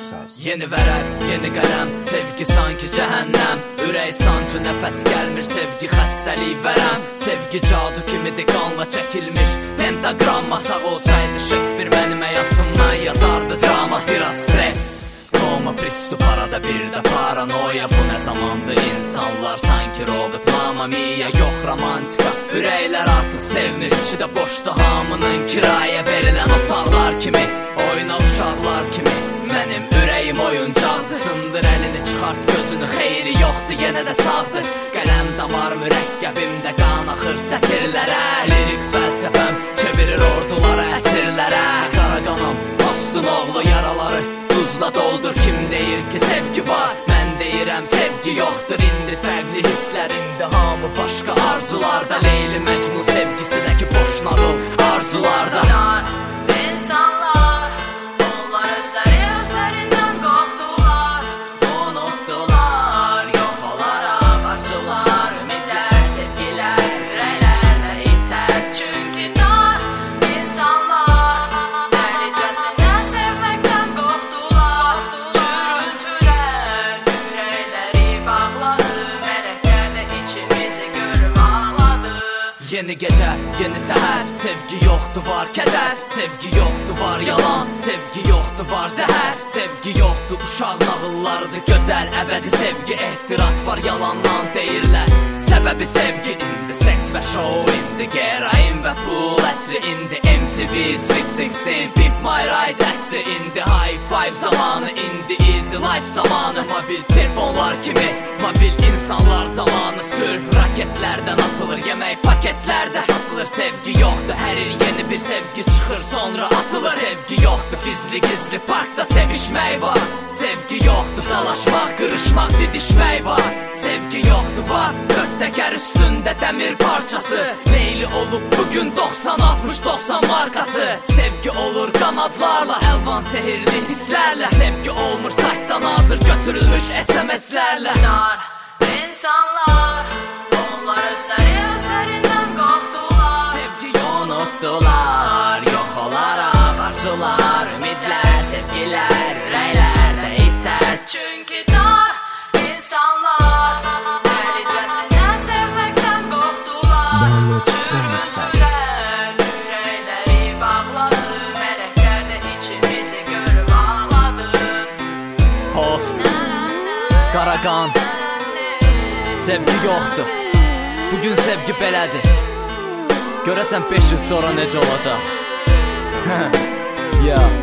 əsas. Yeni vərəq, yeni qələm, sevgi sanki cəhənnəm. Ürək sancı, nəfəs gəlmir, sevgi xəstəlik vərəm. Sevgi cadu kimidir, qanla çəkilmiş pentagram. Sağ olsaydı Shakespeare mənim həyatımdan yazardı drama. Biraz stres, koma, pristup, arada bir də paranoya. Bu nə zamandır insanlar sanki robot, Mamma Mia, yox romantika. Ürəklər artıq sevmir, içi də boşda hamının kirayə verilən otaqlar kimi, oyna uşaqlar kimi. Mənim ürəyim oyuncaqdır, sındır əlini, çıxart gözünü, xeyri yoxdur, yenə də sağdır. Qələm damar mürəkkəbimdə qan axır sətirlərə. Lirik fəlsəfəm çevirir orduları əsirlərə. Qara qanam, astın oğlu yaraları duzla doldur. Kim deyir ki sevgi var, mən deyirəm sevgi yoxdur. İndi fərqli hisslərində hamı başqa arzularda. Leyli Məcnun sevgisidəki boş nağıl arzularda. İnsanlar, onlar özlərindən qorxdular, unutdular, yox olaraq arzular, ümidlər, sevgilər, ürəklərdə itər. Çünki dar insanlar əlicəsindən sevməkdən qorxdular. Çürüntülər ürəkləri bağladı, mələklər də içimizi görüb ağladı. Yeni gecə, yeni səhər, sevgi yoxdur, var kədər. Sevgi yoxdur, var yalan, sevgi yoxdur, var zəhər. Sevgi yoxdur, uşaq nağıllarıdır gözəl, əbədi sevgi. Ehtiras var, yalandan deyirlər, səbəbi sevgi. İndi seks və show, indi gerain və pul əsri. İndi MTV, Sweet 16, Pimp My Ride əsri. İndi high five zamanı, indi easy life zamanı. Mobil telefonlar kimi, mobil insanlar zamanı. Sürh raketlərdən atılır, yemək paketlərdə satılır. Sevgi yoxdur, hər il yeni bir sevgi çıxır, sonra atılır. Sevgi yoxdur, gizli-gizli parkda sevişmək var. Sevgi yoxdur, dalaşmaq, qırışmaq, didişmək var. Sevgi yoxdur, var dörd təkər üstündə dəmir parçası. Leyli olub bugün 90-60-90 markası. Sevgi olur qanadlarla, əlvan sehirli hisslərlə. Sevgi olmur saytdan hazır götürülmüş SMS-lərlə. Dar insanlar, onlar özlərindən qorxdular, sevgi unutdular, yox olaraq arzular, ümidlər, sevgilər, ürəklərdə itər. Çünki dar insanlar əlicəsindən sevməkdən qorxdular. Çürüntülər ürəkləri bağladı, mələklər də içimizi görüb ağladı. Post, Qaraqan, sevgi yoxdur, bugün sevgi belədir. Görəsən 5 il sonra necə olacaq? Ya